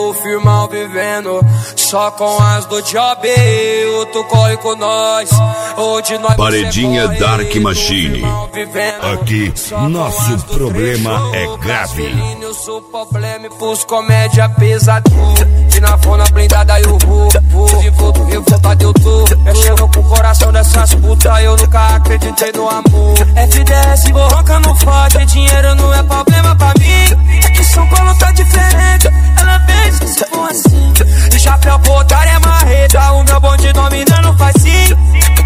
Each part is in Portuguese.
O firmão vivendo só com as do job. O tu corre com nós, onde nós. Paredinha Dark Machine. Aqui, nosso problema é grave. Eu sou problema e pus comédia pesadão. E na fona blindada eu vou de volta, revoltado eu tô. Mexendo com o coração dessas putas, eu nunca acreditei no amor. FDS borroca não fode, dinheiro não é problema pra mim. É que São Paulo tá diferente, ela pensa se for assim. De chapéu pro otário é marreta, o meu bonde dominando faz sim.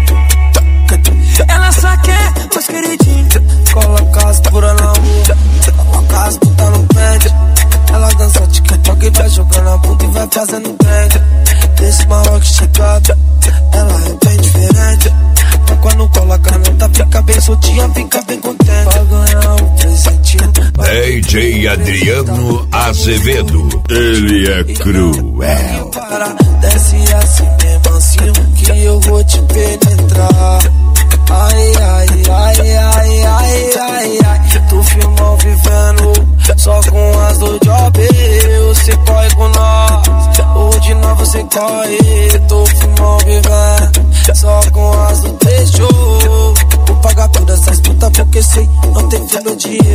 Ela só quer os queridinhos. Coloca as pura na rua, coloca as putas no pente. Ela dança TikTok e vai jogando a bunda e vai fazendo pente. Desse Maroc chegado, ela é bem diferente. Mas quando coloca a nota fica bem soltinha, fica bem contente. Vai ganhar um presentinho. DJ Adriano Azevedo, ele é cruel. Para, desce assim mesmo assim que eu vou te penetrar. Ai, ai, ai, ai, ai, ai, ai. Tu filmou vivendo só com as do job. Você corre com nós, ou de novo você corre. Tu filmou vivendo só com as do deixou. Vou pagar todas essas putas porque sei não tem fim no dinheiro.